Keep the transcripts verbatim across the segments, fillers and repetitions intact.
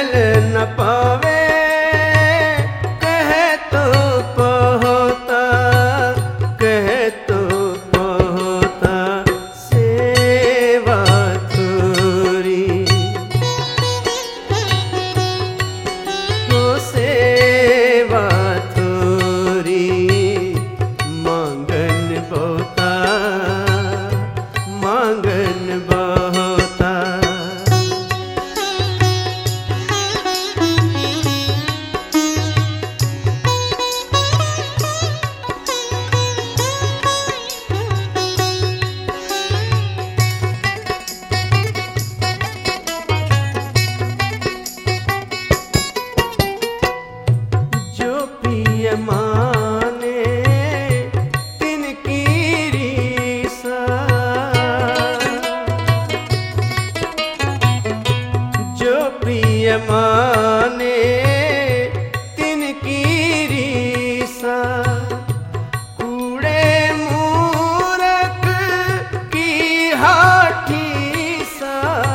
महल न पावे कहे तो पहोता, कहे तो पहोता सेवा थोरी, तो सेवा थोरी मांगन बहुता, मांगन बहुता। जो पिय माने तिनकी रीसा, जो प्रिय माने तिनकी रीसा, कूड़े मूरख की हाठी सा,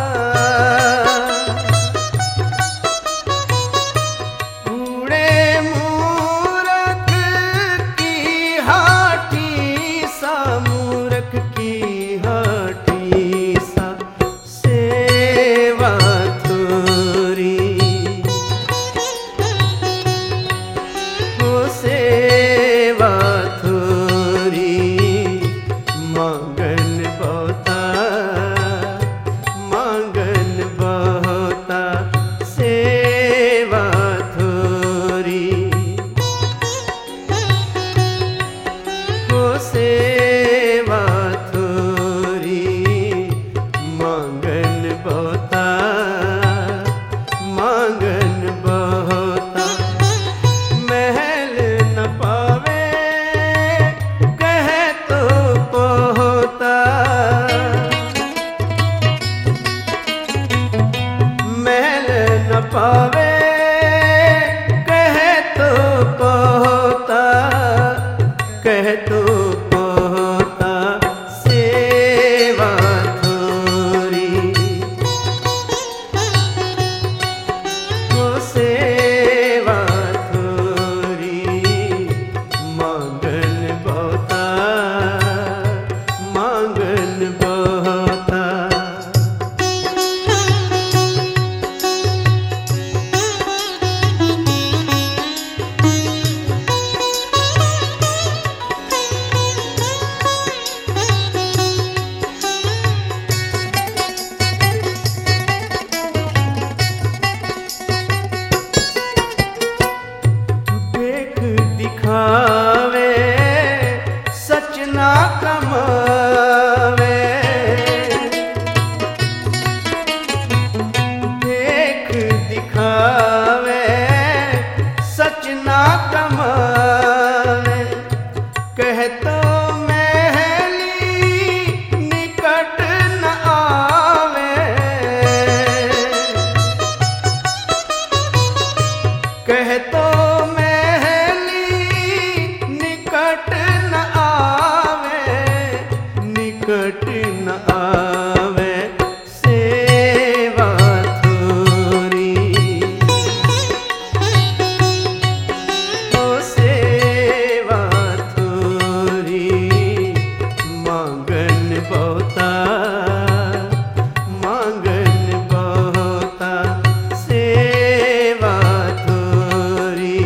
कूड़े मूरख की हाठी सा, मूरख की हाठी सा सेवा थोरी, हो सेवा थोरी मांगन बहुता, मांगन बहुता सेवा थोरी, हो सेवा थोरी मांगन बहुता, मांगन बहुता। महल न पावे कहे तो पहोता, महल न पावे कहे तो पहोता, कहे तो पहोता सेवा थोरी, हो सेवा थोरी मांगन बहुता, मांगन बहुता। देख दिखावे सच ना कमावे, देख दिखावे सच ना कमावे, कहे तो महली निकट न आवे, कहे तो निकट न आवे, निकट न आवे सेवा थोरी, हो सेवा थोरी मांगन बहुता, मांगन बहुता सेवा थोरी,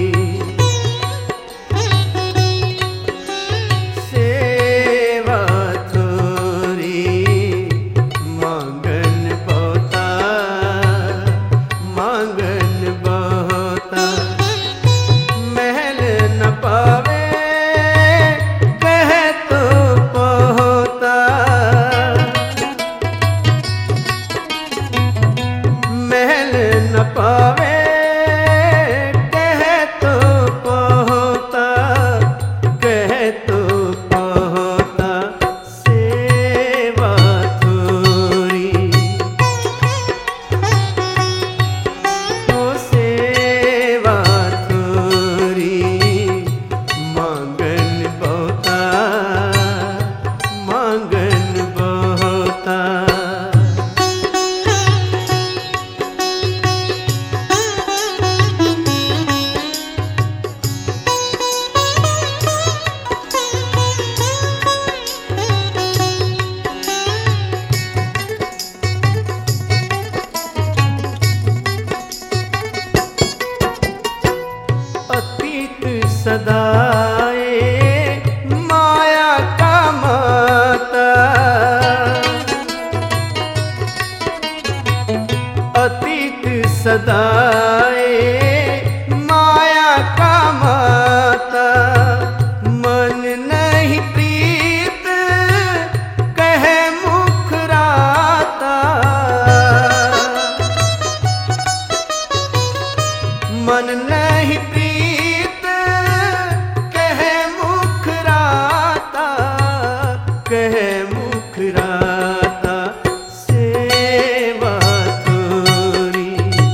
मन नहीं प्रीत कहे मुखराता, कहे मुखराता सेवा थोरी,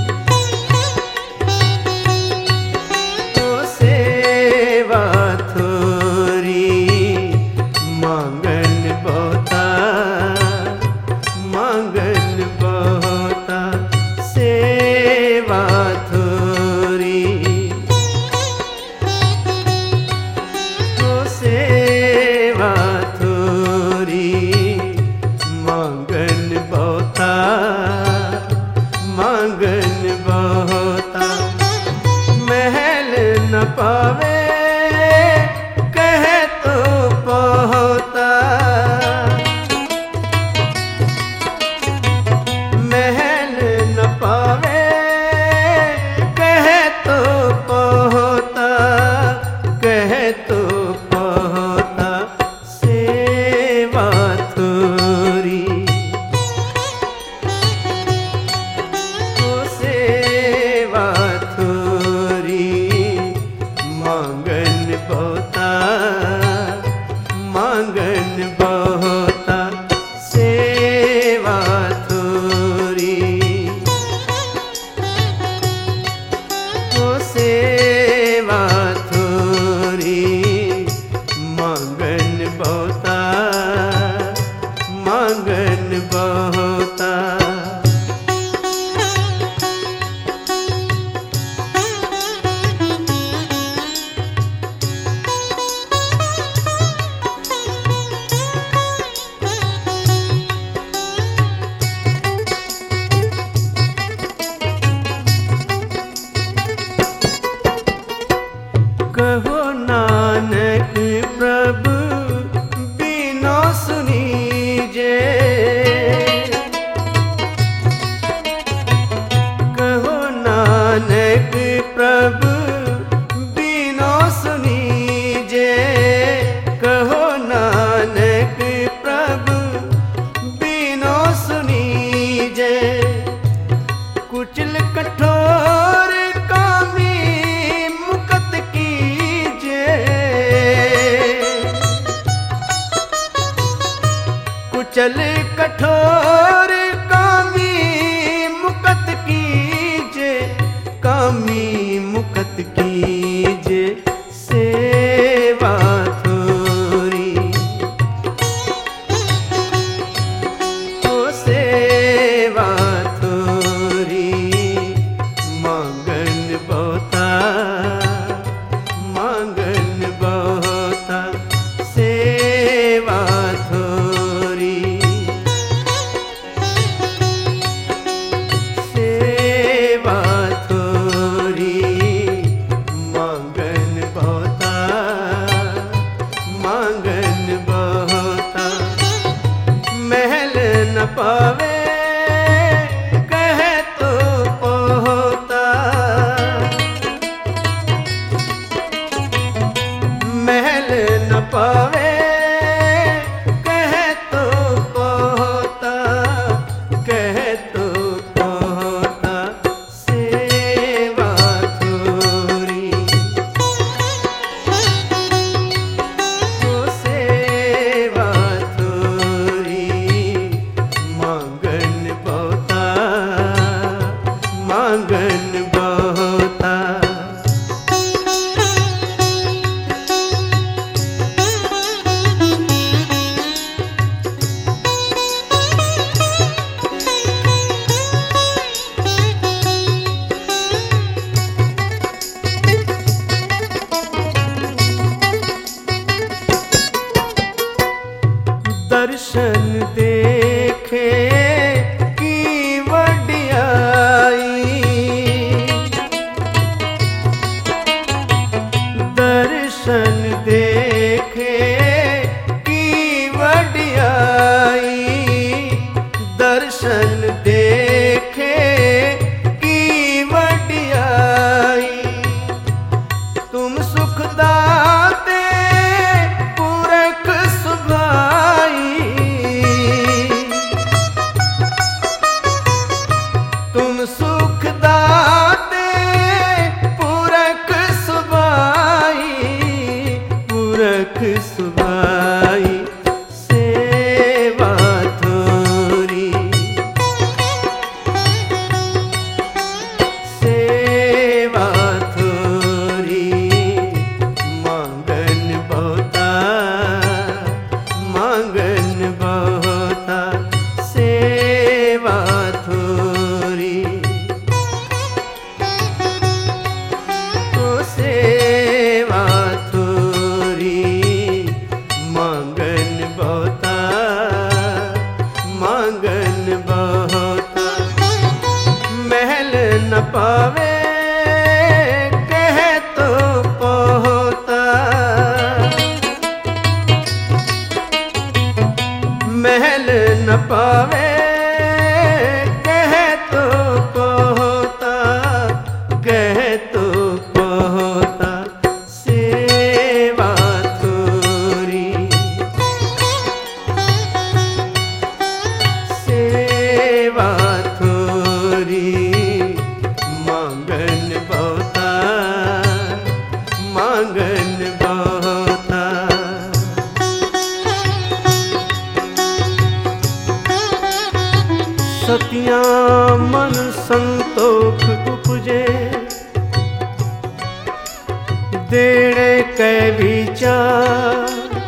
ओ सेवा थोरी मांगन बहुता, मांगन बहुता सेवा थोरी, ओ सेवा थोरी मांगन बहुता, मांगन बहुता महल न पावे कहे तो बहुता, महल न पावे कहे तो बहुता, कहे तो बहुता सेवा थोरी, ओ सेवा थोरी मांगन बहुता, मांगन बहुता सेवा थोरी, ओ सेवा थोरी मांगन बहुता, मांगन बहुता। कहो नानक प्रभु बिनो सुनीजे, कहो नानक प्रभु बिनो सुनीजे, कहो नानक प्रभु बिनो सुनीजे, कुचल कठोर कामी मुकत कीजे, कुचल कठोर कामी मुकत कीजे, कामी मुकत कीजे सेवा थोरी, ओ सेवा थोरी मांगन बहुता, मांगन बहुता सेवा थोरी, सेवा थोरी मांगन बहुता, मांगन बहुता महल न पावे कहे तो बहुता, महल न पावे कहे तो बहुता, कहे तो बहुता सेवा थोरी, ओ सेवा थोरी मांगन बहुता, मांगन बहुता। दर्शन देखे की वडियाई, दर्शन देखे की वडियाई, दर्शन देखे की वडियाई, तुम सुखदाते पुरख सुभाई, सुभाई सेवा थोरी सेवा थोरी मांगन बहुता मांगन बहुता सेवा थोरी तो सेवा थोरी मांगन बहुता मांगन बहुता महल न पावे कह तो पहोता महल न पावे कह तो पहोता कह तो पहोता सेवा थोरी सेवा थोरी मांगन बहुता मांगन बहुता सतिया मन संतोख उपजे देने कै विचार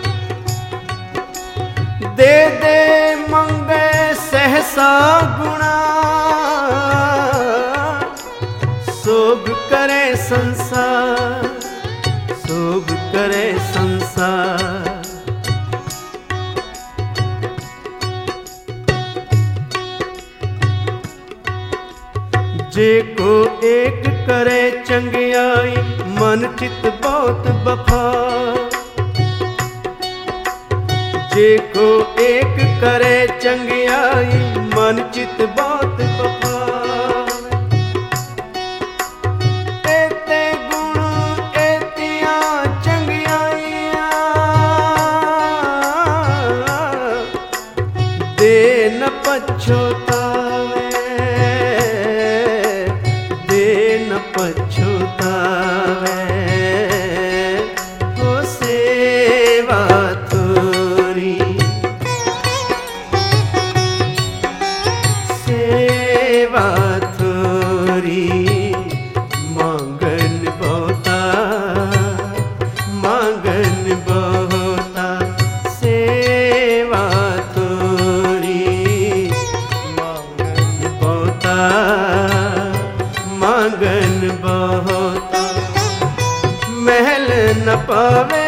दे दे मंगे सहसा गुणा सोग करे संसार सोग करे संसार जे को एक करे चंगियाई मन चित बहुत बफा जे को एक करे चंगियाई मन चित बहुत बफा एते गुण एतिया चंगियाइया दे न पछोतावे न पछुतावे हो सेवा थोरी सेवा थोरी मांगन बहुता मांगन बहुता सेवा थोरी मांगन बहुता मांगन बहुता महल न पावे